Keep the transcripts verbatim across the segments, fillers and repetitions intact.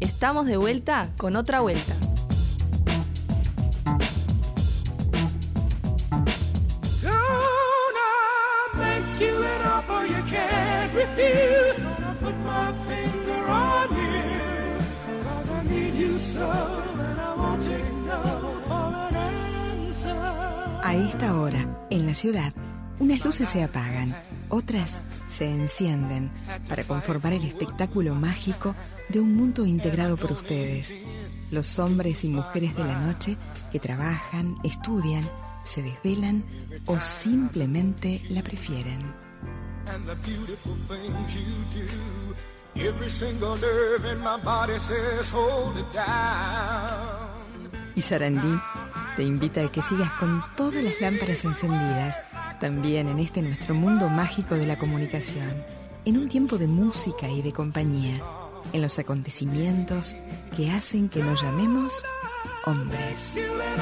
Estamos de vuelta con otra vuelta. A esta hora, en la ciudad, unas luces se apagan, otras se encienden para conformar el espectáculo mágico de un mundo integrado por ustedes, los hombres y mujeres de la noche que trabajan, estudian, se desvelan o simplemente la prefieren. Y Sarandí te invita a que sigas con todas las lámparas encendidas, también en este nuestro mundo mágico de la comunicación, en un tiempo de música y de compañía, en los acontecimientos que hacen que nos llamemos hombres.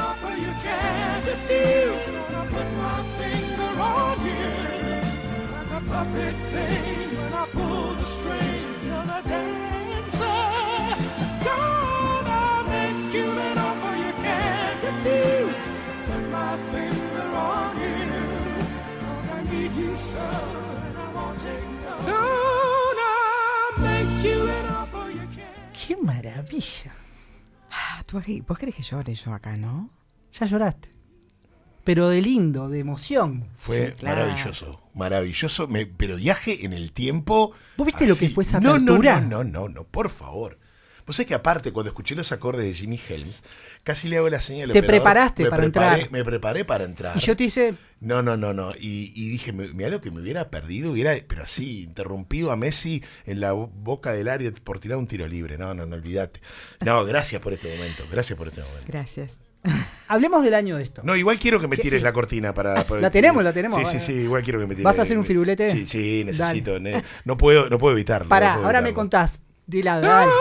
¡Qué maravilla! ¿Tú, vos querés que llore yo acá, no? Ya lloraste. Pero de lindo, de emoción. Fue sí, claro. maravilloso, maravilloso, me, pero viaje en el tiempo. ¿Vos viste así. lo que fue esa no, apertura? No, no, no, no, no, por favor. Vos sabés que aparte, cuando escuché los acordes de Jimi Helms, casi le hago la señal al Te operador, preparaste me para preparé, entrar. Me preparé para entrar. Y yo te hice... No, no, no, no. Y, y dije, mira lo que me hubiera perdido, hubiera, pero así, interrumpido a Messi en la boca del área por tirar un tiro libre. No, no, no, olvídate. No, gracias por este momento, gracias por este momento. Gracias. Hablemos del año de esto. No, igual quiero que me tires sí. la cortina para... para La tenemos, la tenemos. Sí, sí, sí, igual quiero que me tires. ¿Vas a hacer un firulete? Sí, sí, necesito. Ne, no puedo no puedo evitarlo. Pará, no puedo ahora evitarlo. me contás. Dile, dale.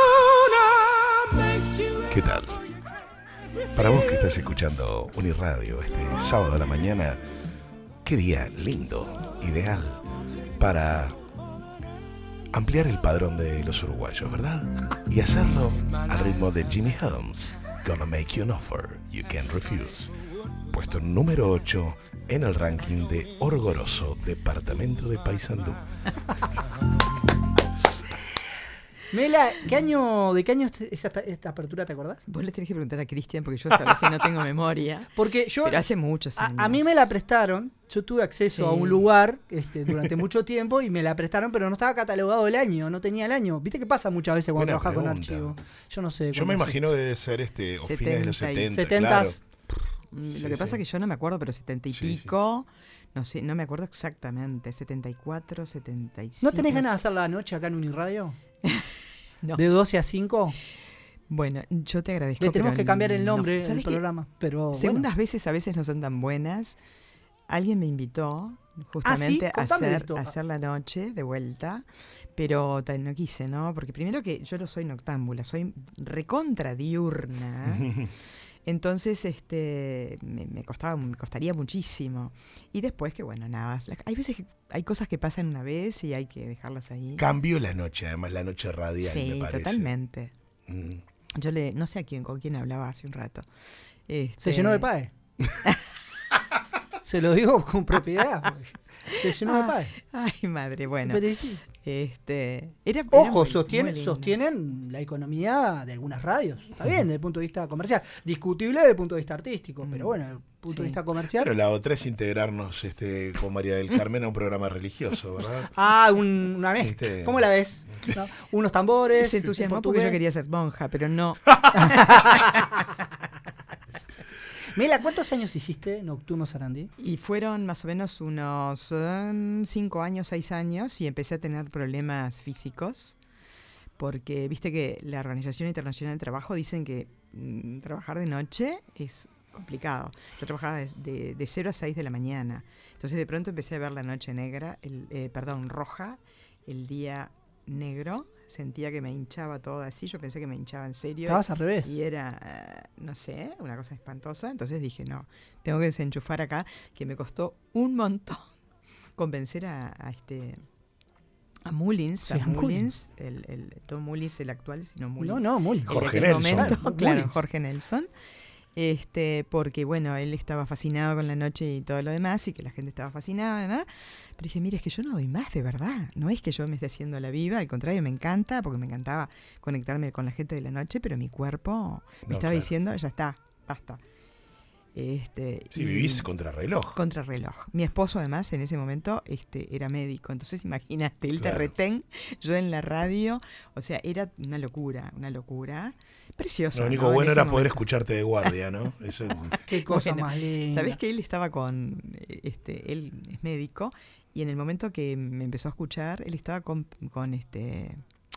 ¿Qué tal? Para vos que estás escuchando Uniradio este sábado a la mañana, qué día lindo, ideal, para ampliar el padrón de los uruguayos, ¿verdad? Y hacerlo al ritmo de Jimi Helms, Gonna Make You an Offer You Can't Refuse. Puesto número ocho en el ranking de Orgoroso, departamento de Paysandú. Mela, ¿qué año, ¿de qué año es esta, esta apertura, te acordás? Vos le tenés que preguntar a Cristian porque yo sabés que no tengo memoria. Porque yo... Pero hace muchos a, años. a mí me la prestaron, yo tuve acceso Sí. a un lugar este, durante mucho tiempo y me la prestaron, pero no estaba catalogado el año, no tenía el año. ¿Viste qué pasa muchas veces cuando Buena trabajas con pregunta. archivo? Yo no sé. Yo me cuándo imagino fue. que debe ser este, o fines de los setenta y- setenta, setentas. claro. Lo Sí, que pasa sí. es que yo no me acuerdo, pero setenta y Sí, sí. pico, no sé, no me acuerdo exactamente, setenta y cuatro, setenta y cinco. ¿No tenés ganas de hacer la noche acá en Uniradio? No. ¿De doce a cinco? Bueno, yo te agradezco. Le tenemos pero que cambiar el no. nombre del ¿Sabés qué? programa. Pero Segundas bueno. veces a veces no son tan buenas. Alguien me invitó justamente a, Contame de hacer, esto. a hacer la noche de vuelta, pero ta- no quise, ¿no? Porque primero que yo no soy noctámbula, soy recontra diurna. Entonces, este, me, me costaba, me costaría muchísimo. Y después que, bueno, nada, la- hay veces que hay cosas que pasan una vez y hay que dejarlas ahí. Cambió la noche, además, la noche radial, Sí, me parece. totalmente. Mm. Yo le, no sé a quién, con quién hablaba hace un rato. Este, Se llenó de pae. Se lo digo con propiedad. porque Se llenó de pae. Ay, madre, bueno. Pero sí. Este, era, era Ojo, muy- sostienen, muy lindo. sostienen la economía de algunas radios. Está bien, desde el punto de vista comercial. Discutible desde el punto de vista artístico, pero bueno, desde el punto Sí. de vista comercial. Pero la otra es integrarnos este, con María del Carmen a un programa religioso, ¿verdad? Ah, un- una mezcla. Este- ¿Cómo la ves? ¿No? Unos tambores. Se entusiasmó en porque yo portugués. quería ser monja, pero no. Mela, ¿cuántos años hiciste Nocturno Sarandí? Y fueron más o menos unos um, cinco años, seis años, y empecé a tener problemas físicos, porque viste que la Organización Internacional del Trabajo dicen que mm, trabajar de noche es complicado. Yo trabajaba de, de, de cero a seis de la mañana, entonces de pronto empecé a ver la noche negra, el, eh, perdón, roja, el día negro, sentía que me hinchaba todo así, yo pensé que me hinchaba en serio. Estabas al revés. Y era, eh, no sé, una cosa espantosa. Entonces dije, no, tengo que desenchufar acá, que me costó un montón convencer a, a este A Mullins, Sí, a a Mullins, el, el, no Mullins el actual, sino Mullins. No, no, Mullins. el de Jorge aquel Nelson. momento, Claro, claro, Mullins. Jorge Nelson. Este, porque bueno, él estaba fascinado con la noche y todo lo demás, y que la gente estaba fascinada, ¿no? Pero dije, mire, es que yo no doy más de verdad. No es que yo me esté haciendo la viva, al contrario, me encanta, porque me encantaba conectarme con la gente de la noche, pero mi cuerpo me No, estaba claro. diciendo, ya está, basta. Este, Sí, y- vivís contra reloj. Contrarreloj. Mi esposo, además, en ese momento este, era médico. Entonces, imagínate, él Claro. de retén, yo en la radio. O sea, era una locura, una locura. Precioso. Lo único ¿no? En bueno ese era poder momento. escucharte de guardia, ¿no? Eso, Qué cosa Bueno, más linda. ¿Sabés que él estaba con. este Él es médico. Y en el momento que me empezó a escuchar, él estaba con, con este.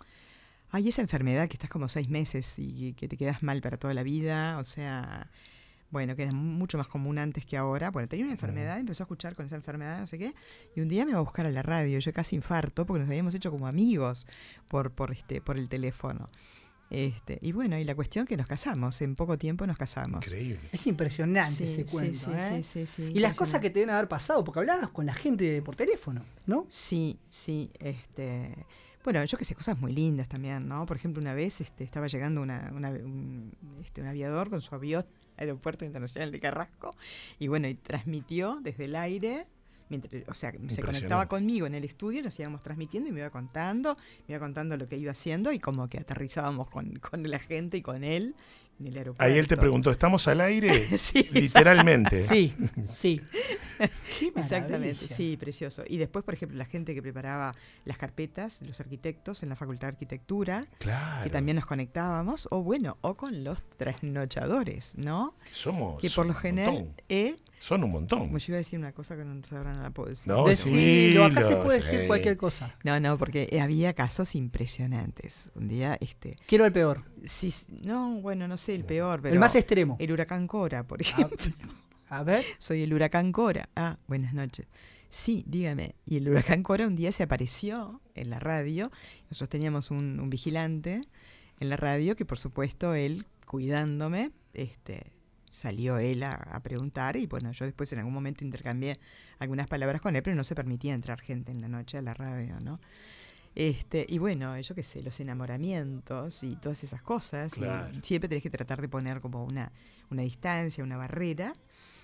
Ay, esa enfermedad que estás como seis meses y que te quedas mal para toda la vida. O sea. Bueno, que era mucho más común antes que ahora. Bueno, tenía una enfermedad, empezó a escuchar con esa enfermedad, no sé qué, y un día me va a buscar a la radio. Yo casi infarto porque nos habíamos hecho como amigos por, por este, por el teléfono. Este, y bueno, y la cuestión que nos casamos, en poco tiempo nos casamos. increíble. Es impresionante Sí, ese sí, cuento, sí, ¿eh? sí, sí, sí, Y las cosas impresionante. que te deben haber pasado, porque hablabas con la gente por teléfono, ¿no? Sí, sí, este, bueno, yo que sé, cosas muy lindas también, ¿no? Por ejemplo, una vez este, estaba llegando una, una- un, este, un aviador con su avión al Aeropuerto Internacional de Carrasco y bueno, y transmitió desde el aire, mientras, o sea, se conectaba Impresionante. conmigo en el estudio, nos íbamos transmitiendo y me iba contando, me iba contando lo que iba haciendo y como que aterrizábamos con, con la gente y con él en el aeropuerto. Ahí él te preguntó, ¿estamos al aire? Sí, Literalmente. Sí, sí. Qué Exactamente, maravilla. sí, precioso. Y después, por ejemplo, la gente que preparaba las carpetas, los arquitectos en la Facultad de Arquitectura, Claro. que también nos conectábamos, o bueno, o con los trasnochadores, ¿no? Somos Que por lo un general, montón. eh, Son un montón. como yo iba a decir una cosa que no, ahora no la puedo decir. No, Decilo, acá se decilo, puede sí. decir cualquier cosa. No, no, porque había casos impresionantes. Un día, este, Quiero el peor, sí, no, bueno, no sé el peor, pero el más extremo. el huracán Cora, por A, ejemplo. a ver, Soy el huracán Cora. Ah, buenas noches. Sí, dígame. Y el huracán Cora un día se apareció en la radio. Nosotros teníamos un, un vigilante en la radio que, por supuesto, él, cuidándome, este, salió él a, a preguntar. Y bueno, yo después en algún momento intercambié algunas palabras con él, pero no se permitía entrar gente en la noche a la radio, ¿no? Este, y bueno, yo qué sé, los enamoramientos y todas esas cosas. Claro. Y siempre tenés que tratar de poner como una, una distancia, una barrera.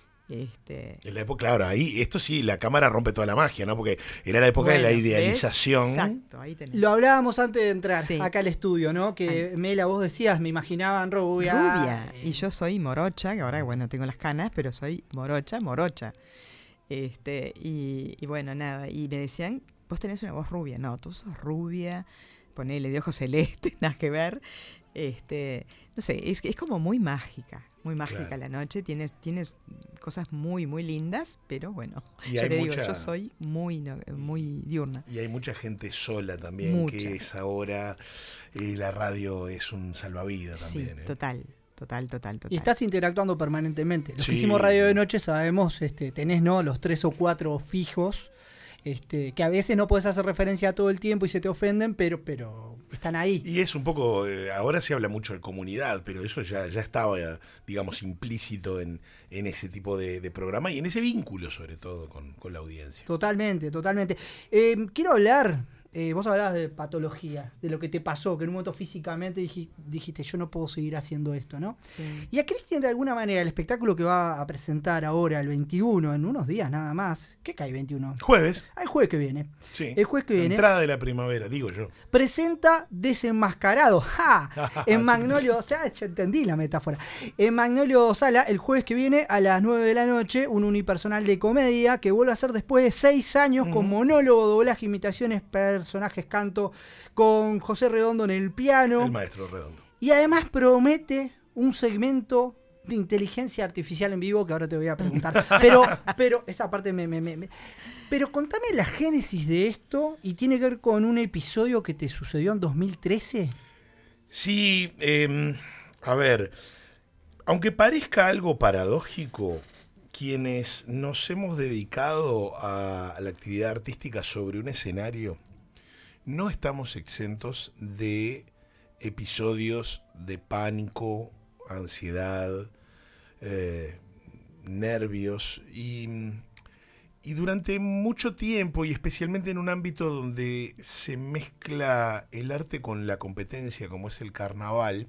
Este, En la época, claro, ahí, esto sí, la cámara rompe toda la magia, ¿no? Porque era la época de la bueno, idealización. ¿ves? Exacto, ahí tenés. lo hablábamos antes de entrar Sí. acá al estudio, ¿no? Que Mela, vos decías, me imaginaban rubia. Rubia. eh, Y yo soy morocha, que ahora, bueno, tengo las canas, pero soy morocha, morocha. Este, y, y bueno, nada. Y me decían, vos tenés una voz rubia. No, tú sos rubia, ponele de ojos celestes, nada que ver. Este, no sé, es, es como muy mágica, muy mágica Claro. la noche. Tienes, tienes cosas muy, muy lindas, pero bueno, Y ya hay te digo, mucha- yo soy muy, no- muy diurna. Y hay mucha gente sola también, Mucha. que es ahora, eh, la radio es un salvavidas Sí, también. ¿eh? total, total, total, total. Y estás interactuando permanentemente. Los Sí. que hicimos radio de noche sabemos, este, tenés, ¿no? Los tres o cuatro fijos, este, que a veces no podés hacer referencia a todo el tiempo y se te ofenden, pero, pero están ahí. Y es un poco, eh, ahora se habla mucho de comunidad, pero eso ya, ya estaba, eh, digamos, implícito en, en ese tipo de, de programa y en ese vínculo sobre todo con, con la audiencia. Totalmente, totalmente. Eh, quiero hablar, eh, vos hablabas de patología, de lo que te pasó, que en un momento físicamente dij- dijiste, yo no puedo seguir haciendo esto, ¿no? Sí. Y a Cristian, de alguna manera, el espectáculo que va a presentar ahora, el veintiuno, en unos días nada más, ¿qué cae veintiuno? Jueves, Ah, el jueves que viene. sí. El jueves que viene Entrada de la primavera, digo yo. presenta Desenmascarado. ¡Ja! En Magnolio, o sea, ya entendí la metáfora. En Magnolio Sala, el jueves que viene a las nueve de la noche, un unipersonal de comedia que vuelve a hacer después de seis años con monólogo, doblaje, imitaciones, personajes, canto, con José Redondo en el piano. El maestro Redondo. Y además promete un segmento de inteligencia artificial en vivo que ahora te voy a preguntar. Pero, pero esa parte me, me, me- me- Pero contame la génesis de esto y tiene que ver con un episodio que te sucedió en dos mil trece. Sí, eh, a ver, aunque parezca algo paradójico, quienes nos hemos dedicado a la actividad artística sobre un escenario, no estamos exentos de episodios de pánico, ansiedad, eh, nervios y, y durante mucho tiempo, y especialmente en un ámbito donde se mezcla el arte con la competencia, como es el carnaval,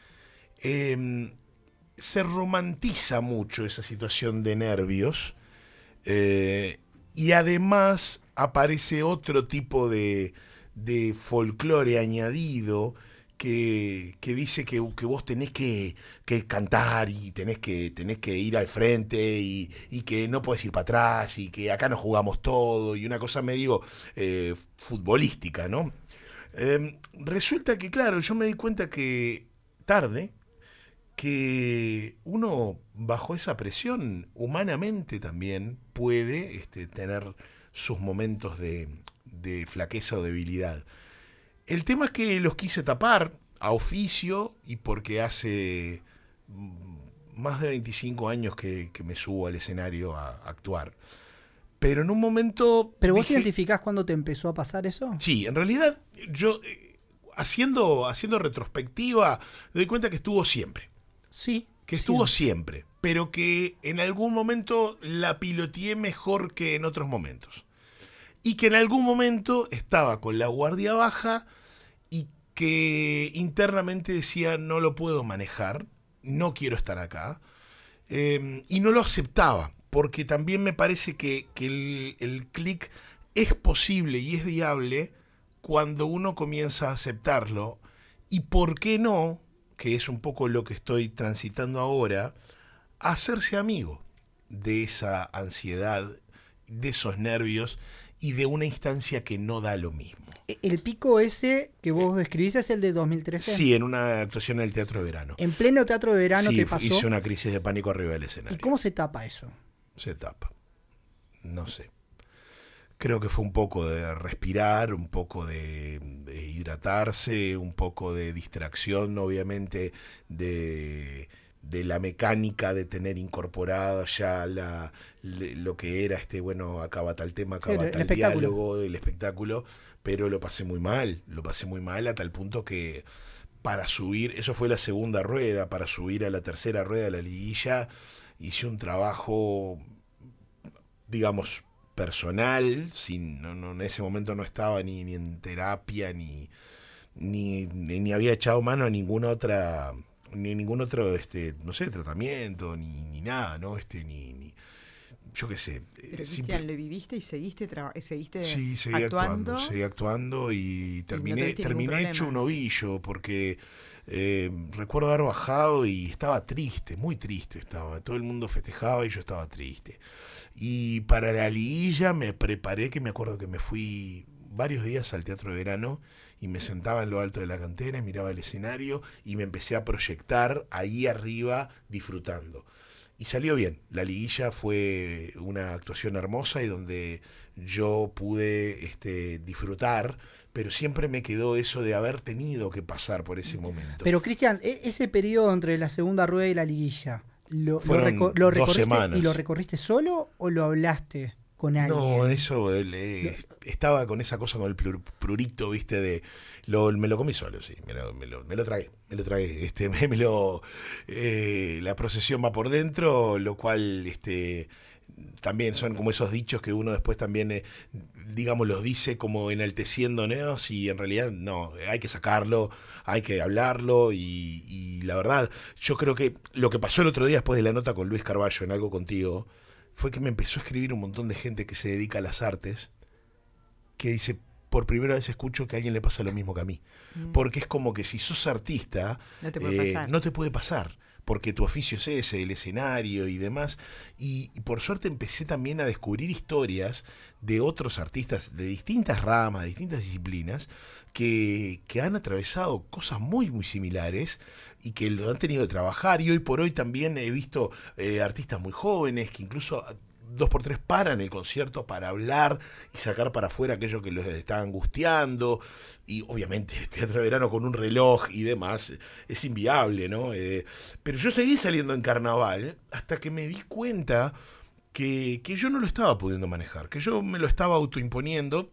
eh, se romantiza mucho esa situación de nervios, eh, y además aparece otro tipo de, de folclore añadido que, que dice que, que vos tenés que, que cantar y tenés que, tenés que ir al frente y, y que no podés ir para atrás y que acá nos jugamos todo y una cosa medio eh, futbolística, ¿no? Eh, resulta que, claro, yo me di cuenta que tarde, que uno bajo esa presión humanamente también puede este, tener sus momentos de, de flaqueza o debilidad. El tema es que los quise tapar a oficio y porque hace más de veinticinco años que, que me subo al escenario a, a actuar. Pero en un momento... ¿Pero vos dije, identificás cuándo te empezó a pasar eso? Sí, en realidad yo eh, haciendo, haciendo retrospectiva me doy cuenta que estuvo siempre. Sí. Que estuvo sí. siempre, pero que en algún momento la piloteé mejor que en otros momentos. Y que en algún momento estaba con la guardia baja y que internamente decía no lo puedo manejar, no quiero estar acá, eh, y no lo aceptaba, porque también me parece que, que el, el clic es posible y es viable cuando uno comienza a aceptarlo, y por qué no, que es un poco lo que estoy transitando ahora, hacerse amigo de esa ansiedad, de esos nervios y de una instancia que no da lo mismo. ¿El pico ese que vos describís es el de dos mil trece? Sí, en una actuación en el Teatro de Verano. En pleno Teatro de Verano, sí, ¿qué pasó? hice una crisis de pánico arriba del escenario. ¿Y cómo se tapa eso? Se tapa. No sé. Creo que fue un poco de respirar, un poco de, de hidratarse, un poco de distracción, obviamente, de, de la mecánica de tener incorporada ya la, le, lo que era este, bueno, acaba tal tema, acaba sí, tal el diálogo, el espectáculo, pero lo pasé muy mal, lo pasé muy mal a tal punto que para subir, eso fue la segunda rueda, para subir a la tercera rueda de la liguilla, hice un trabajo, digamos, personal, sin, no, no, en ese momento no estaba ni, ni en terapia, ni, ni, ni, ni había echado mano a ninguna otra, ni ningún otro, este, no sé, tratamiento, ni, ni nada, ¿no? Este, ni, ni yo qué sé. Pero Cristian, ¿le viviste y seguiste, traba- seguiste sí, seguí actuando? actuando? Seguí actuando y terminé, ¿Y no terminé hecho un ovillo porque eh, recuerdo haber bajado y estaba triste, muy triste estaba. Todo el mundo festejaba y yo estaba triste. Y para la liguilla me preparé, que me acuerdo que me fui varios días al Teatro de Verano y me sentaba en lo alto de la cantera y miraba el escenario y me empecé a proyectar ahí arriba disfrutando. Y salió bien. La liguilla fue una actuación hermosa y donde yo pude este, disfrutar, pero siempre me quedó eso de haber tenido que pasar por ese momento. Pero Cristian, ese periodo entre la segunda rueda y la liguilla, ¿lo, Fueron lo, reco- lo dos recorriste semanas. ¿Y lo recorriste solo o lo hablaste con alguien? No, eso, eh, estaba con esa cosa con el plur, prurito, viste, de lo, me lo comí solo, sí, me lo, me lo, me lo tragué, me lo tragué, este, me, me lo, eh, la procesión va por dentro, lo cual, este, también son como esos dichos que uno después también, eh, digamos, los dice como enalteciéndonos y en realidad no, hay que sacarlo, hay que hablarlo y, y la verdad, yo creo que lo que pasó el otro día después de la nota con Luis Carballo en Algo Contigo, fue que me empezó a escribir un montón de gente que se dedica a las artes, que dice, por primera vez escucho que a alguien le pasa lo mismo que a mí. Mm. Porque es como que si sos artista, no te puede eh, pasar. No te puede pasar, porque tu oficio es ese, el escenario y demás. Y, y por suerte empecé también a descubrir historias de otros artistas de distintas ramas, de distintas disciplinas, que, que han atravesado cosas muy, muy similares y que lo han tenido que trabajar. Y hoy por hoy también he visto eh, artistas muy jóvenes que incluso dos por tres paran el concierto para hablar y sacar para afuera aquello que los está angustiando. Y obviamente el Teatro de Verano con un reloj y demás es inviable, ¿no? Eh, pero yo seguí saliendo en carnaval hasta que me di cuenta que, que yo no lo estaba pudiendo manejar, que yo me lo estaba autoimponiendo.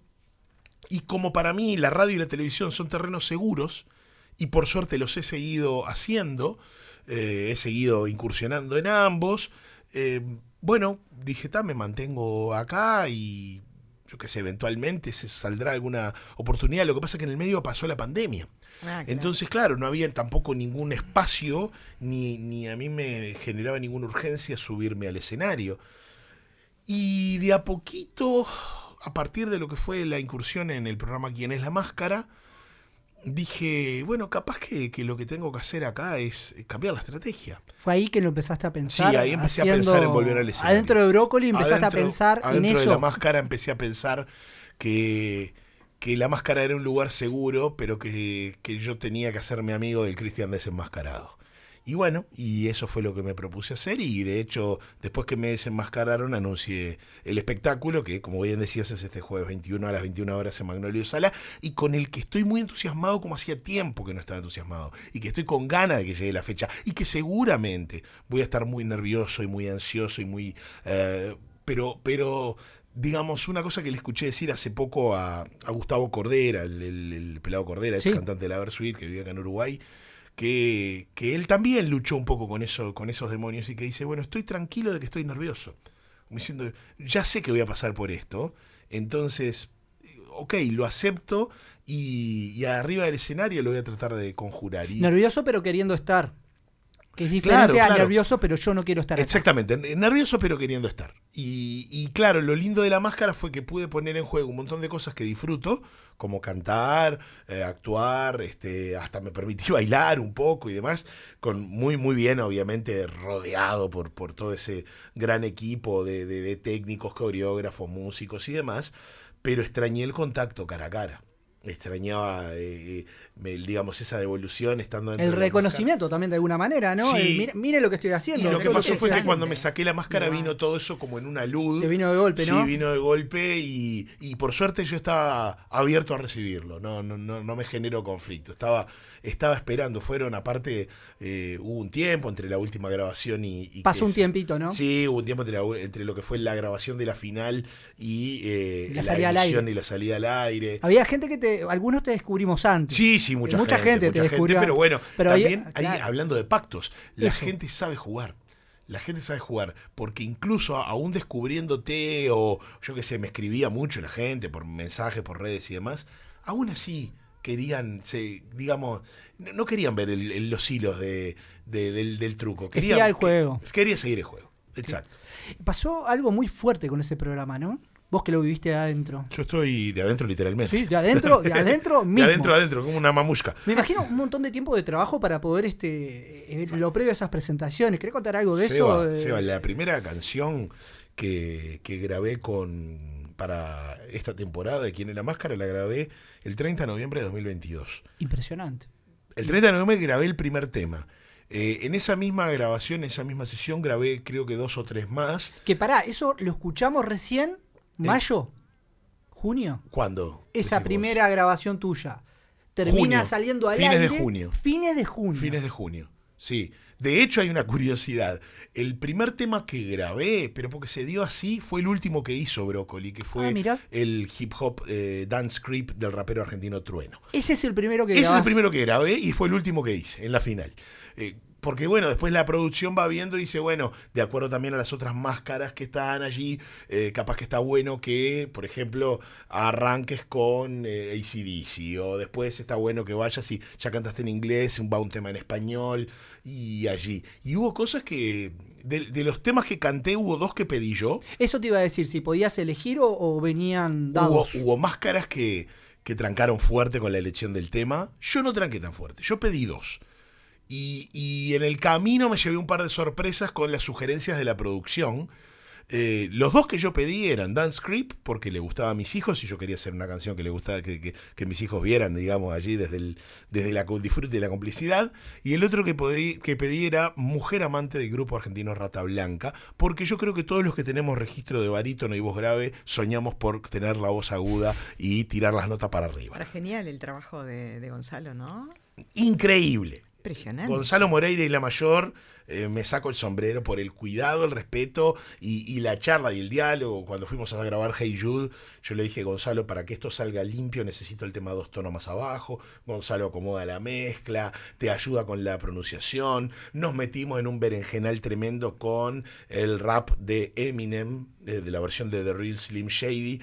Y como para mí la radio y la televisión son terrenos seguros, y por suerte los he seguido haciendo, eh, he seguido incursionando en ambos, eh, bueno, dije, ta, me mantengo acá y yo qué sé, eventualmente se saldrá alguna oportunidad. Lo que pasa es que en el medio pasó la pandemia. Ah, claro. Entonces, claro, no había tampoco ningún espacio, ni, ni a mí me generaba ninguna urgencia subirme al escenario. Y de a poquito, a partir de lo que fue la incursión en el programa ¿Quién es la Máscara?, dije, bueno, capaz que, que lo que tengo que hacer acá es cambiar la estrategia. ¿Fue ahí que lo empezaste a pensar? Sí, ahí empecé haciendo... a pensar en volver al escenario. Adentro de Brócoli empezaste adentro, a pensar en eso. Adentro de la Máscara empecé a pensar que, que la Máscara era un lugar seguro, pero que, que yo tenía que hacerme amigo del Cristian desenmascarado. Y bueno, y eso fue lo que me propuse hacer, y de hecho, después que me desenmascararon, anuncié el espectáculo, que como bien decías es este jueves veintiuno a las veintiuna horas en Magnolio Sala, y con el que estoy muy entusiasmado, como hacía tiempo que no estaba entusiasmado, y que estoy con ganas de que llegue la fecha, y que seguramente voy a estar muy nervioso y muy ansioso y muy... Eh, pero, pero digamos, una cosa que le escuché decir hace poco a, a Gustavo Cordera, el, el, el pelado Cordera, sí, ex cantante de la Versuit, que vivía acá en Uruguay, Que, que él también luchó un poco con eso, con esos demonios, y que dice, bueno, estoy tranquilo de que estoy nervioso. Como diciendo, ya sé que voy a pasar por esto, entonces, ok, lo acepto, y, y arriba del escenario lo voy a tratar de conjurar. Y, nervioso pero queriendo estar. Que es diferente claro, a claro. nervioso, pero yo no quiero estar acá. Exactamente, nervioso pero queriendo estar. Y, y claro, lo lindo de la Máscara fue que pude poner en juego un montón de cosas que disfruto, como cantar, eh, actuar, este, hasta me permití bailar un poco y demás, con muy muy bien, obviamente, rodeado por, por todo ese gran equipo de, de, de técnicos, coreógrafos, músicos y demás, pero extrañé el contacto cara a cara. Extrañaba, eh, eh, digamos, esa devolución estando dentro el de reconocimiento máscara. También de alguna manera, ¿no? Sí. El, mire, mire lo que estoy haciendo. Y lo que pasó que fue que haciendo. cuando me saqué la máscara vino todo eso como en una luz. Te vino de golpe, ¿no? Sí, vino de golpe y, y por suerte yo estaba abierto a recibirlo. No, no, no, no me generó conflicto. Estaba, estaba esperando. Fueron, aparte, eh, hubo un tiempo entre la última grabación y... y Pasó un se, tiempito, ¿no? Sí, hubo un tiempo entre, la, entre lo que fue la grabación de la final y eh, la, la edición al aire. y la salida al aire. Había gente que te... Algunos te descubrimos antes. Sí, sí, mucha, mucha gente. gente mucha te gente, descubrió. Pero bueno, pero también ahí, ahí, claro. hablando de pactos, la Eso. gente sabe jugar. La gente sabe jugar, porque incluso aún descubriéndote, o yo qué sé, me escribía mucho la gente por mensajes, por redes y demás, aún así querían, se, digamos, no querían ver el, el, los hilos de, de, del, del truco. Que querían, siga el juego. Que, quería seguir el juego, exacto. Pasó algo muy fuerte con ese programa, ¿no? Vos que lo viviste de adentro. Yo estoy de adentro literalmente. Sí, de adentro, de adentro mismo. De adentro, adentro, como una mamushka. Me imagino un montón de tiempo de trabajo para poder, este, eh, lo previo a esas presentaciones. ¿Querés contar algo de Seba, eso? Seba, la primera canción que, que grabé con para esta temporada de Quién es la Máscara la grabé el treinta de noviembre de dos mil veintidós. Impresionante. El treinta de noviembre grabé el primer tema. Eh, en esa misma grabación, en esa misma sesión, grabé creo que dos o tres más. Que pará, eso lo escuchamos recién, mayo, eh, junio. ¿Cuándo? Esa primera vos? grabación tuya. Termina junio, saliendo al fines aire. de junio. Fines de junio. Fines de junio, sí. De hecho, hay una curiosidad. El primer tema que grabé, pero porque se dio así, fue el último que hizo Brócoli, que fue ah, el hip hop eh, dance script del rapero argentino Trueno. Ese es el primero que Ese grabás. es el primero que grabé y fue el último que hice en la final. Eh, porque bueno, después la producción va viendo y dice, bueno, de acuerdo también a las otras máscaras que están allí, eh, capaz que está bueno que, por ejemplo, arranques con eh, A C D C, o después está bueno que vayas y ya cantaste en inglés, va un tema en español, y allí. Y hubo cosas que, de, de los temas que canté, hubo dos que pedí yo. Eso te iba a decir, si podías elegir o, o venían dados. Hubo, hubo máscaras que, que trancaron fuerte con la elección del tema. Yo no tranqué tan fuerte, yo pedí dos. Y, y en el camino me llevé un par de sorpresas con las sugerencias de la producción. Eh, los dos que yo pedí eran Dance Creep, porque le gustaba a mis hijos y yo quería hacer una canción que le gustaba, que, que, que mis hijos vieran, digamos, allí desde el, desde la disfrute y la complicidad. Y el otro que, pedí, que pedí era Mujer Amante del grupo argentino Rata Blanca, porque yo creo que todos los que tenemos registro de barítono y voz grave soñamos por tener la voz aguda y tirar las notas para arriba. Ahora, genial el trabajo de, de Gonzalo, ¿no? Increíble, Impresionante. Gonzalo Moreira y La Mayor, eh, me saco el sombrero por el cuidado, el respeto y, y la charla y el diálogo. Cuando fuimos a grabar Hey Jude, yo le dije, Gonzalo, para que esto salga limpio necesito el tema dos tonos más abajo. Gonzalo acomoda la mezcla, te ayuda con la pronunciación. Nos metimos en un berenjenal tremendo con el rap de Eminem, de, de la versión de The Real Slim Shady,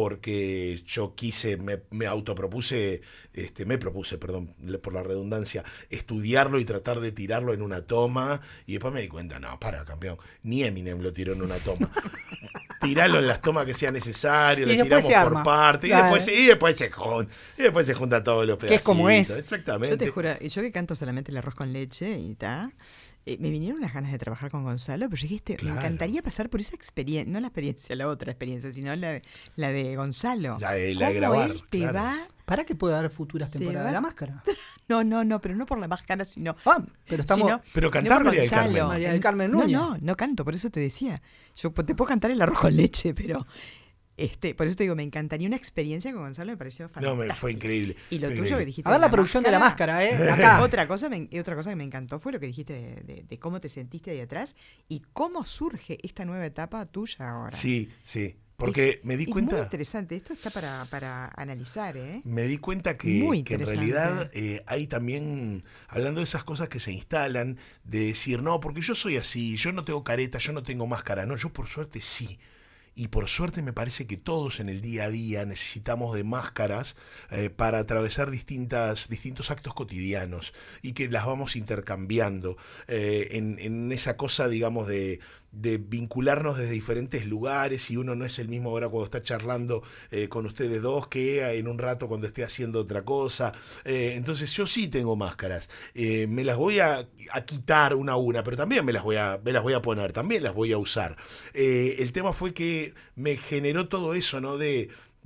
porque yo quise, me, me autopropuse, este, me propuse, perdón, por la redundancia, estudiarlo y tratar de tirarlo en una toma, y después me di cuenta, no, para, campeón, ni Eminem lo tiró en una toma. Tirarlo en las tomas que sea necesario, Y le después tiramos se por arma. parte, y, Claro. después, y después se junta, y después se junta todos los Que pedacitos. es como es. Exactamente. Yo te juro, yo que canto solamente el arroz con leche y ta, eh, me vinieron unas ganas de trabajar con Gonzalo, pero yo dije, este, Claro. me encantaría pasar por esa experiencia, no la experiencia, la otra experiencia, sino la, la de Gonzalo. La de- la de ¿Cómo grabar, él te claro. va? ¿Para qué puede haber futuras temporadas va- de La Máscara? No, no, no, pero no por la máscara, sino... Ah, pero estamos... sino- Pero sino cantá por María del Gonzalo. Carmen. María del Carmen No, Núñez. no, no canto, por eso te decía. Yo te puedo cantar el arroz con leche, pero... Este, por eso te digo, me encantaría una experiencia con Gonzalo, me pareció No, fantástico. me, fue increíble. Y lo fue tuyo increíble. que dijiste. A ver de la producción de La Máscara, ¿eh? Acá. Otra cosa, me, otra cosa que me encantó fue lo que dijiste de, de- de cómo te sentiste ahí atrás y cómo surge esta nueva etapa tuya ahora. Sí, sí. Porque Es- me di es cuenta... muy interesante, esto está para, para analizar, ¿eh? Me di cuenta que, Muy que en interesante. realidad eh, hay también, hablando de esas cosas que se instalan, de decir, no, porque yo soy así, yo no tengo careta, yo no tengo máscara, no, yo por suerte sí. Y por suerte me parece que todos en el día a día necesitamos de máscaras eh, para atravesar distintas, distintos actos cotidianos y que las vamos intercambiando eh, en, en esa cosa, digamos, de, de vincularnos desde diferentes lugares y uno no es el mismo ahora cuando está charlando eh, con ustedes dos que en un rato cuando esté haciendo otra cosa. Eh, entonces yo sí tengo máscaras. Eh, me las voy a, a quitar una a una, pero también me las voy a, me las voy a poner, también las voy a usar. Eh, el tema fue que me generó todo eso, ¿no? De,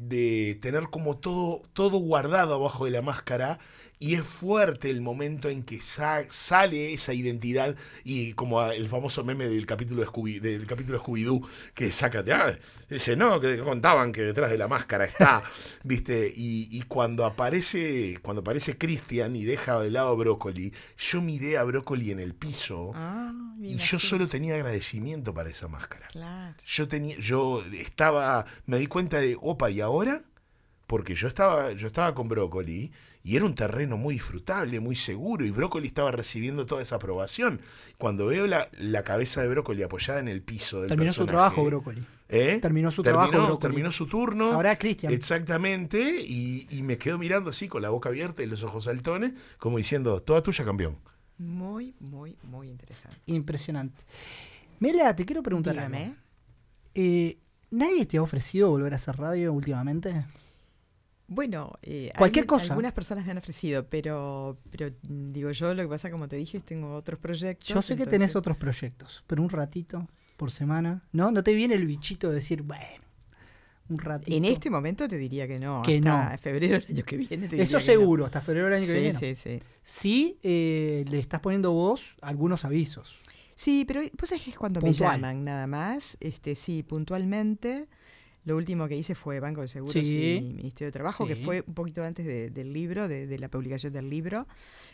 de tener como todo, todo guardado abajo de la máscara. Y es fuerte el momento en que sa- sale esa identidad y como el famoso meme del capítulo de Scooby, del capítulo de Scooby-Doo que saca, ah, ese no, que contaban que detrás de la máscara está, ¿viste? Y, y cuando aparece cuando aparece Christian y deja de lado a Brócoli, yo miré a Brócoli en el piso Ah, me y yo imagino. solo tenía agradecimiento para esa máscara. Claro. Yo tenía, yo estaba, me di cuenta de, opa, ¿y ahora? Porque yo estaba, yo estaba con Brócoli y era un terreno muy disfrutable, muy seguro, y Brócoli estaba recibiendo toda esa aprobación. Cuando veo la, la cabeza de Brócoli apoyada en el piso del Terminó su personaje, trabajo, Brócoli. ¿eh? Terminó su terminó, trabajo, Brócoli. terminó su turno. Ahora Cristian. Exactamente, y, y me quedo mirando así con la boca abierta y los ojos saltones, como diciendo, toda tuya, campeón. Muy, muy, muy interesante. Impresionante. Mela, te quiero preguntar Dígame. algo. Eh, ¿Nadie te ha ofrecido volver a hacer radio últimamente? Bueno, eh, Cualquier algu- cosa. algunas personas me han ofrecido, pero, pero mm, digo yo, lo que pasa, como te dije, tengo otros proyectos. Yo sé que entonces- tenés otros proyectos, pero un ratito por semana, ¿no? ¿No te viene el bichito de decir, bueno, un ratito? En este momento te diría que no. Que hasta no. febrero del año que viene. Te Eso diría que no. seguro, hasta febrero del año que Sí, viene. sí, sí. Sí, eh, le estás poniendo vos algunos avisos. Sí, pero vos sabés que es cuando Puntual. me llaman nada más. Este, sí, puntualmente. Lo último que hice fue Banco de Seguros Sí. y Ministerio de Trabajo, Sí. que fue un poquito antes de- del libro, de, de la publicación del libro,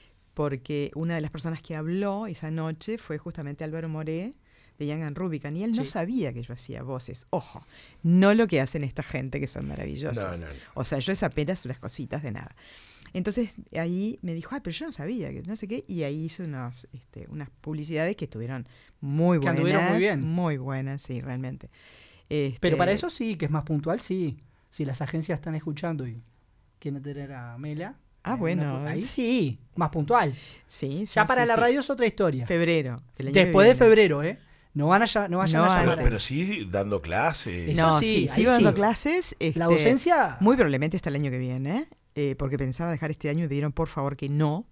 porque una de las personas que habló esa noche fue justamente Álvaro Moré, de Young and Rubicon, y él no Sí. sabía que yo hacía voces. Ojo, no lo que hacen esta gente que son maravillosos. No, no, no. O sea, yo es apenas unas cositas de nada. Entonces ahí me dijo, ay, pero yo no sabía, que no sé qué, y ahí hice unos, este, unas publicidades que estuvieron muy Que buenas. anduvieron muy bien. Muy buenas, sí, realmente. Este, Pero para eso sí, que es más puntual, sí. Si las agencias están escuchando y quieren tener a Mela. Ah, en bueno, una- ahí es- sí, más puntual. Sí, sí, Ya para sí, la sí. radio es otra historia. Febrero. del año que Después de viene. febrero, ¿eh? No van a ya, no vayan No, a ah, Pero, llamar. pero sí dando clases. Eso No, sí, sí, ahí sigo dando sí. clases. La este, docencia. Muy probablemente hasta el año que viene, eh, porque pensaba dejar este año y me pidieron por favor que no.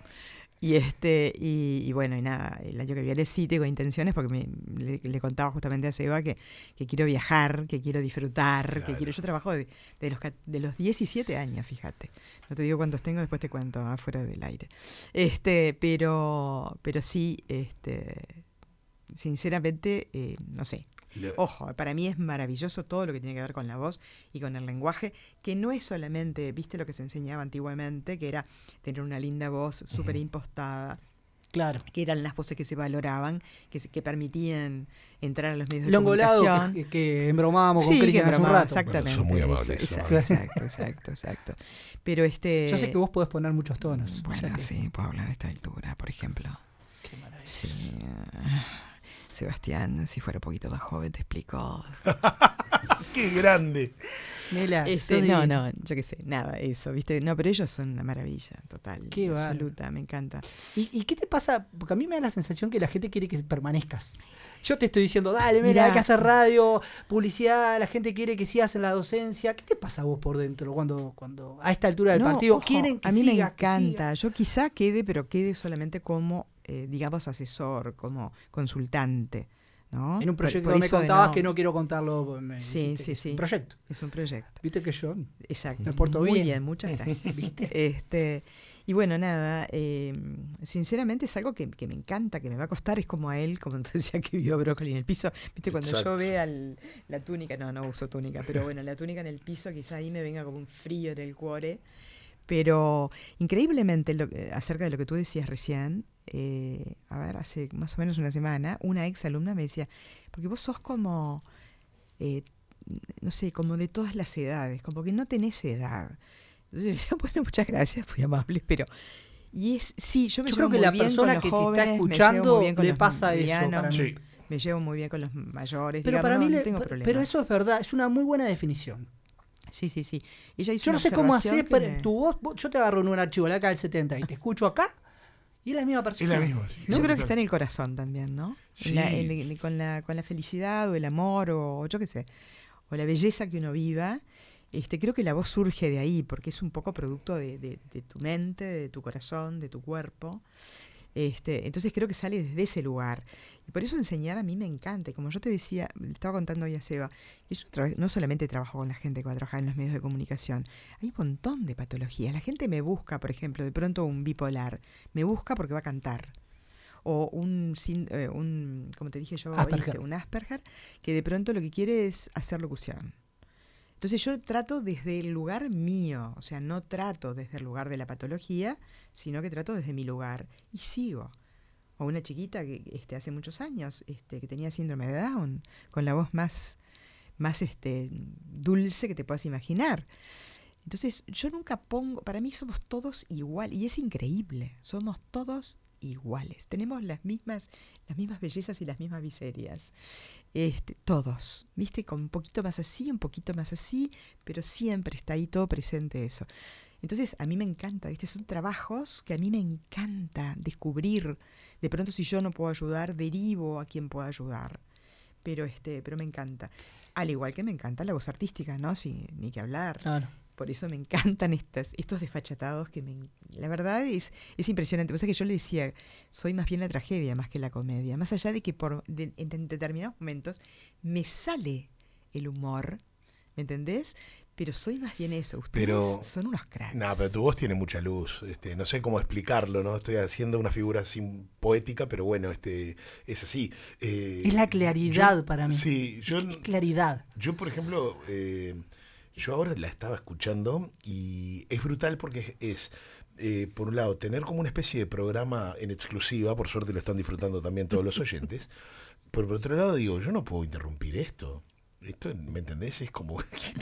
Y este y, y bueno, y nada, el año que viene sí tengo intenciones, porque me, le, le contaba justamente a Seba que, que quiero viajar, que quiero disfrutar, que Claro. quiero. Yo trabajo de, de, los, ca- de los diecisiete años, fíjate. No te digo cuántos tengo, después te cuento afuera del aire. Este, pero, pero sí, este, sinceramente, eh, no sé. Lo- Ojo, para mí es maravilloso todo lo que tiene que ver con la voz y con el lenguaje, que no es solamente, viste lo que se enseñaba antiguamente, que era tener una linda voz súper impostada, Claro. que eran las voces que se valoraban, que, se- que permitían entrar a los medios de Longolado, comunicación. que, que embromábamos con Sí, Cristian que hace un bromaba, rato. exactamente. Bueno, son muy amables, eso, son exacto, amables. exacto, exacto, exacto. Pero este... Yo sé que vos podés poner muchos tonos. o Bueno, sea que- sí, puedo hablar a esta altura, por ejemplo. Qué maravilla. Sí. ah, Sebastián, si fuera un poquito más joven, te explico. ¡Qué grande! Nela, Este, sos no, divina. no, yo qué sé, nada, eso, ¿viste? No, pero ellos son una maravilla, total, Qué bárbaro. absoluta, me encanta. ¿Y, ¿Y qué te pasa? Porque a mí me da la sensación que la gente quiere que permanezcas. Yo te estoy diciendo, dale, mira, Mirá. hay que hacer radio, publicidad, la gente quiere que sigas en la docencia. ¿Qué te pasa a vos por dentro cuando, cuando a esta altura del No, partido ojo, quieren que a mí sigas, me que encanta, yo quizá quede, pero quede solamente como, eh, digamos, asesor, como consultante, ¿no? sigas? En un Por- proyecto por me eso de contabas no- que no quiero contarlo. Me Sí, dijiste sí, que es sí. Un proyecto. Es un proyecto. Viste que yo. Exacto. Me porto Muy bien. bien, muchas gracias. ¿Viste? Este, y bueno, nada, eh, sinceramente es algo que, que me encanta, que me va a costar, es como a él, como te decía que vio brócoli en el piso, viste, cuando Exacto. yo vea el- la túnica, no, no uso túnica, pero bueno, la túnica en el piso, quizá ahí me venga como un frío en el cuore, pero increíblemente lo que- acerca de lo que tú decías recién, eh, a ver, hace más o menos una semana, una ex alumna me decía, porque vos sos como... eh, no sé, como de todas las edades, como que no tenés edad. Entonces yo decía, bueno, muchas gracias, muy amables, pero... Y es, sí, yo me Yo llevo creo que muy la bien persona con los que te jóvenes, está me llevo escuchando muy bien con le los pasa eso. medianos, Para mí. Sí. me llevo muy bien con los mayores, Pero digamos, para no, mí, no le- tengo pero- problema. pero eso es verdad, es una muy buena definición. Sí, sí, sí. Ella hizo Yo no una sé cómo observación hacer, que pero me- tu voz, vos- yo te agarro en un archivo de acá del setenta y te escucho acá y es la misma Es persona. la misma. sí. Yo creo que está en el corazón también, ¿no? Sí. En la- en- en- con, la, con la felicidad o el amor o, o yo qué sé, o la belleza que uno viva. Este, creo que la voz surge de ahí, porque es un poco producto de, de- de tu mente, de tu corazón, de tu cuerpo. Este, entonces creo que sale desde ese lugar. Y por eso enseñar a mí me encanta. Y como yo te decía, le estaba contando hoy a Seba, que yo traba- no solamente trabajo con la gente que va a trabajar en los medios de comunicación, hay un montón de patologías. La gente me busca, por ejemplo, de pronto un bipolar, me busca porque va a cantar. O un, sin- eh, un como te dije yo, Asperger. ¿viste? un Asperger, que de pronto lo que quiere es hacer locución. Entonces yo trato desde el lugar mío, o sea, no trato desde el lugar de la patología, sino que trato desde mi lugar y sigo. O una chiquita que este, hace muchos años este, que tenía síndrome de Down, con la voz más, más este, dulce que te puedas imaginar. Entonces yo nunca pongo, para mí somos todos igual y es increíble, somos todos iguales, tenemos las mismas, las mismas bellezas y las mismas miserias. Este, todos, ¿viste? Con un poquito más así, un poquito más así, pero siempre está ahí todo presente eso. Entonces, a mí me encanta, ¿viste? Son trabajos que a mí me encanta descubrir. De pronto, si yo no puedo ayudar, derivo a quien pueda ayudar. Pero este, pero me encanta. Al igual que me encanta la voz artística, ¿no? Sí, ni que hablar. Claro. Por eso me encantan estas, estos desfachatados que me, la verdad es, es impresionante. O sea que yo le decía, soy más bien la tragedia más que la comedia. Más allá de que por de- en, en determinados momentos me sale el humor, ¿me entendés? Pero soy más bien eso. Ustedes Pero- son unos cracks. No, pero tu voz tiene mucha luz. Este, no sé cómo explicarlo, ¿no? Estoy haciendo una figura así poética, pero bueno, este, es así. Eh, Es la claridad yo- para mí. Sí, yo, Qué claridad. yo por ejemplo, eh, yo ahora la estaba escuchando y es brutal porque es, eh, por un lado, tener como una especie de programa en exclusiva, por suerte lo están disfrutando también todos los oyentes, pero por otro lado digo, yo no puedo interrumpir esto. Esto, ¿me entendés? Es como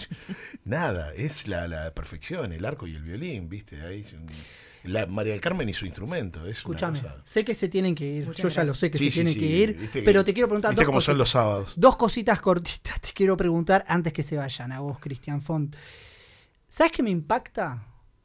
nada, es la, la perfección, el arco y el violín, ¿viste? Ahí es un- la María del Carmen y su instrumento, es una Escúchame, cosa- sé que se tienen que ir. Muchas Yo ya lo gracias. sé que Sí, se sí, tienen sí, que ir, viste que- pero te quiero preguntar ¿Viste dos cómo son cositas. los sábados? Dos cositas cortitas te quiero preguntar antes que se vayan a vos, Cristian Font. ¿Sabes qué me impacta?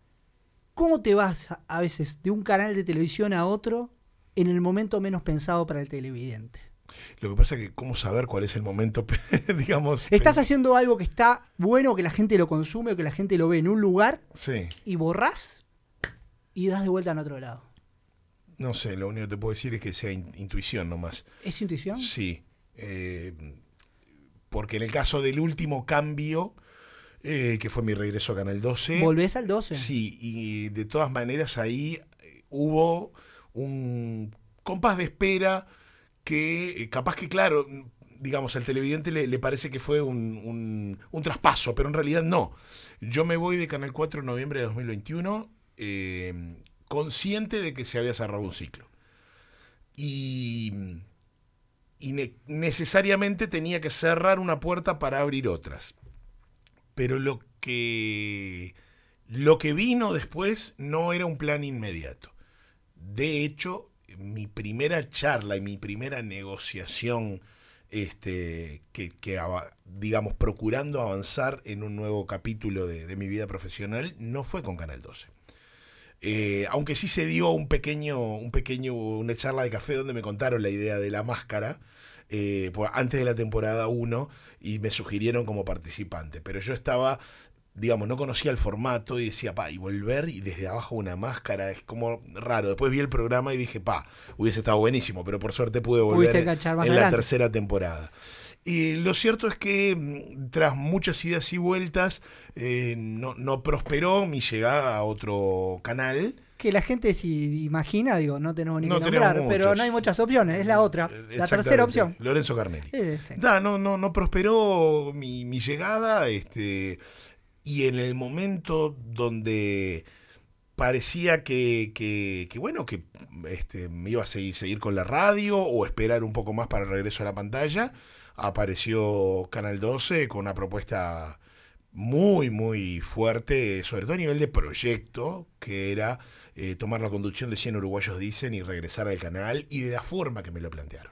¿Cómo te vas a, a veces de un canal de televisión a otro en el momento menos pensado para el televidente? Lo que pasa es que cómo saber cuál es el momento, digamos... Estás pen- haciendo algo que está bueno, que la gente lo consume o que la gente lo ve en un lugar Sí, y borrás y das de vuelta en otro lado. no sé, lo único que te puedo decir es que sea in- intuición nomás. ¿Es intuición? Sí, eh, porque en el caso del último cambio, eh, que fue mi regreso a Canal doce... ¿Volvés al doce? Sí, y de todas maneras ahí eh, hubo un compás de espera que eh, capaz que, claro, digamos, al televidente le, le parece que fue un, un, un traspaso, pero en realidad no. Yo me voy de Canal cuatro en noviembre de dos mil veintiuno, eh, consciente de que se había cerrado un ciclo. Y, y ne- necesariamente tenía que cerrar una puerta para abrir otras. Pero lo que, lo que vino después no era un plan inmediato. De hecho, mi primera charla y mi primera negociación, este, que, que digamos, procurando avanzar en un nuevo capítulo de, de mi vida profesional, no fue con Canal doce. Eh, aunque sí se dio un pequeño, un pequeño, una charla de café donde me contaron la idea de la máscara, eh, antes de la temporada uno, y me sugirieron como participante. Pero yo estaba, digamos, no conocía el formato y decía, pa, y volver y desde abajo una máscara es como raro. Después vi el programa y dije, pa, hubiese estado buenísimo, pero por suerte pude volver en, en la tercera temporada. Y lo cierto es que tras muchas idas y vueltas eh, no, no prosperó mi llegada a otro canal. Que la gente si imagina, digo, no tenemos ni no que nombrar, muchos. Pero no hay muchas opciones, es la otra, la tercera opción. Lorenzo Carnelli. Eh, sí. Da, no, no, no prosperó mi, mi llegada, este, y en el momento donde parecía que, que, que bueno, que este, me iba a seguir, seguir con la radio o esperar un poco más para el regreso a la pantalla, apareció Canal doce con una propuesta muy, muy fuerte, sobre todo a nivel de proyecto, que era eh, tomar la conducción de cien Uruguayos Dicen y regresar al canal, y de la forma que me lo plantearon.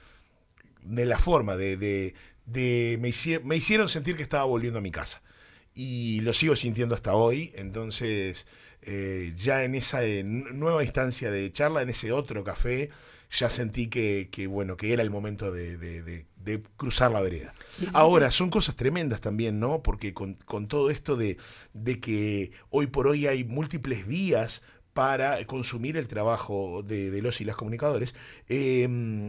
De la forma, de, de, de me, hici- me hicieron sentir que estaba volviendo a mi casa. Y lo sigo sintiendo hasta hoy, entonces eh, ya en esa eh, nueva instancia de charla, en ese otro café, ya sentí que, que bueno, que era el momento de, de, de, de cruzar la vereda. Ahora, son cosas tremendas también, ¿no? Porque con, con todo esto de, de que hoy por hoy hay múltiples vías para consumir el trabajo de, de los y las comunicadores, eh,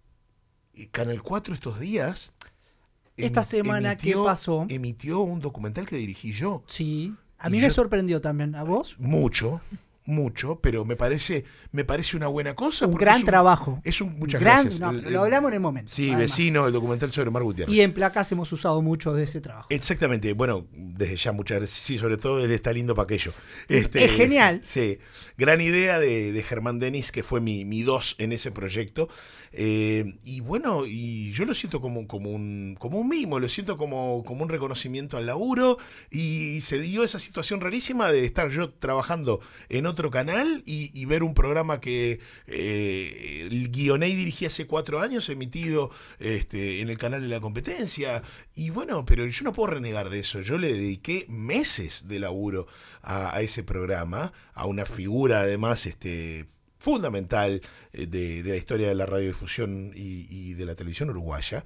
Canal cuatro estos días... Esta semana, emitió, ¿qué pasó? Emitió un documental que dirigí yo. Sí, a mí Y me yo- sorprendió también. ¿A vos? Mucho, mucho, pero me parece, me parece una buena cosa. Un porque gran es un- trabajo. Es un, muchas Gran- gracias. no, El- lo el- hablamos en el momento. Sí, además. Vecino, el documental sobre Mar Gutiérrez. Y en Placas hemos usado mucho de ese trabajo. Exactamente, bueno, desde ya muchas gracias. Sí, sobre todo él está lindo para aquello. Este, Es genial. Sí, gran idea de, de Germán Denis, que fue mi, mi dos en ese proyecto. Eh, y bueno, y yo lo siento como, como, un, como un mimo, lo siento como, como un reconocimiento al laburo. Y se dio esa situación rarísima de estar yo trabajando en otro canal y, y ver un programa que eh, el guioné y dirigí hace cuatro años, emitido este, en el canal de la competencia. Y bueno, pero yo no puedo renegar de eso. Yo le dediqué meses de laburo a, a ese programa, a una figura además este, fundamental eh, de, de la historia de la radiodifusión y, y de la televisión uruguaya.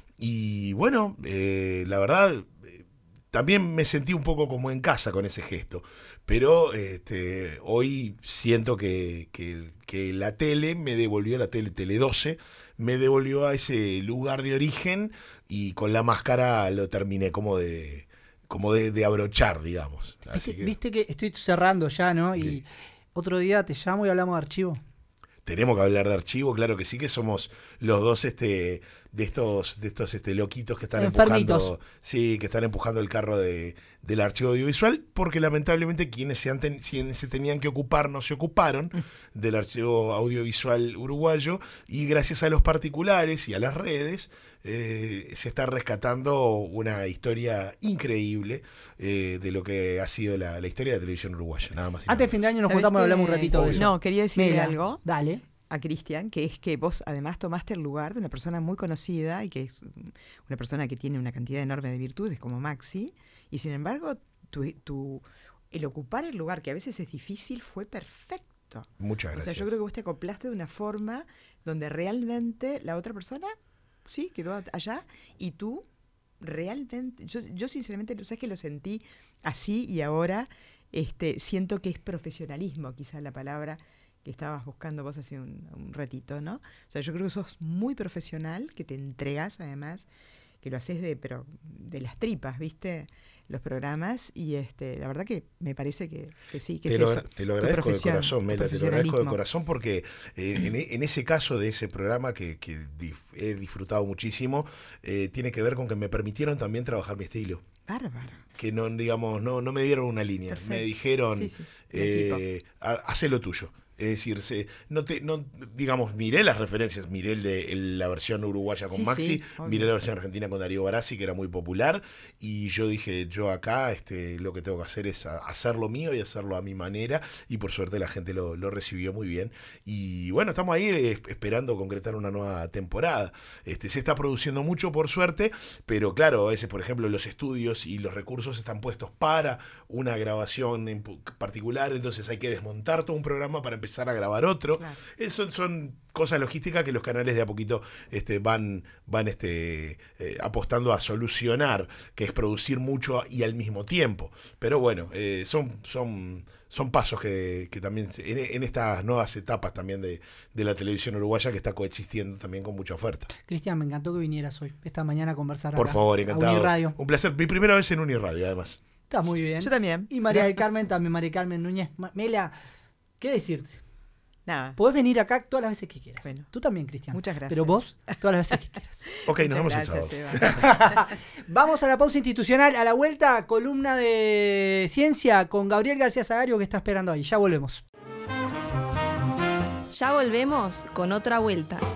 Y bueno, eh, la verdad, eh, también me sentí un poco como en casa con ese gesto. Pero este, hoy siento que, que, que la tele me devolvió, la tele, Tele doce, me devolvió a ese lugar de origen, y con la máscara lo terminé como de como de, de abrochar, digamos. Así ¿Viste, que viste que estoy cerrando ya, ¿no? Y Sí. otro día te llamo y hablamos de archivo. tenemos que hablar de archivo, claro que sí, que somos los dos este de estos de estos este loquitos que están Enfermitos. empujando, sí, que están empujando el carro de del archivo audiovisual, porque lamentablemente quienes se, han ten- quienes se tenían que ocupar no se ocuparon del archivo audiovisual uruguayo, y gracias a los particulares y a las redes eh, se está rescatando una historia increíble eh, de lo que ha sido la, la historia de la televisión uruguaya, nada más y Antes nada de fin de año nos ¿Sabés juntamos y que- hablamos un ratito de eso. No, quería decirle Mela, algo Dale. a Cristian, que es que vos además tomaste el lugar de una persona muy conocida y que es una persona que tiene una cantidad enorme de virtudes como Maxi, y sin embargo tu, tu- el ocupar el lugar, que a veces es difícil, fue perfecto. más. Muchas O gracias. sea, yo creo que vos te acoplaste de una forma donde realmente la otra persona, sí, quedó allá, y tú realmente, yo, yo sinceramente, ¿sabes que lo sentí así? Y ahora este, siento que es profesionalismo, quizás la palabra que estabas buscando vos hace un, un ratito, ¿no? O sea, yo creo que sos muy profesional, que te entregas además, que lo haces de, pero de las tripas, ¿viste? Los programas, y este la verdad que me parece que, que sí, que te, es lo, eso, te lo agradezco de corazón, Mela, te lo agradezco de profesionalismo. corazón porque eh, en, en ese caso de ese programa que, que dif- he disfrutado muchísimo, eh, tiene que ver con que me permitieron también trabajar mi estilo. Bárbaro. Que no, digamos, no, no me dieron una línea, Perfecto. me dijeron, Sí, sí, eh, ha- hacé lo tuyo. Es decir, se, no te, no, digamos, miré las referencias, miré el de, el- la versión uruguaya con Sí, Maxi, sí, obvio. miré la versión argentina con Darío Barassi, que era muy popular, y yo dije, yo acá este, lo que tengo que hacer es a- hacer lo mío y hacerlo a mi manera, y por suerte la gente lo, lo recibió muy bien. Y bueno, estamos ahí eh, esperando concretar una nueva temporada. Este, se está produciendo mucho, por suerte, pero claro, a veces, por ejemplo, los estudios y los recursos están puestos para una grabación en pu- particular, entonces hay que desmontar todo un programa para empezar a grabar otro. Claro. Eso son cosas logísticas que los canales de a poquito este, van, van este, eh, apostando a solucionar, que es producir mucho y al mismo tiempo. Pero bueno, eh, son, son, son pasos que, que también se, en, en estas nuevas etapas también de, de la televisión uruguaya, que está coexistiendo también con mucha oferta. Cristian, me encantó que vinieras hoy, esta mañana a conversar Por acá, favor, a encantado. Uniradio. Un placer. Mi primera vez en Uniradio, además. Está muy bien. Yo también. Y María del Carmen también, María del Carmen Núñez. Ma- Mela, ¿qué decirte? Nada. Podés venir acá todas las veces que quieras. Bueno. Tú también, Cristian. Muchas gracias. Pero vos, todas las veces que quieras. Ok, nos vemos Muchas el sábado. gracias, Eva. Vamos a la pausa institucional. A la vuelta, columna de ciencia con Gabriel García Sagario, que está esperando ahí. Ya volvemos. Ya volvemos con otra vuelta.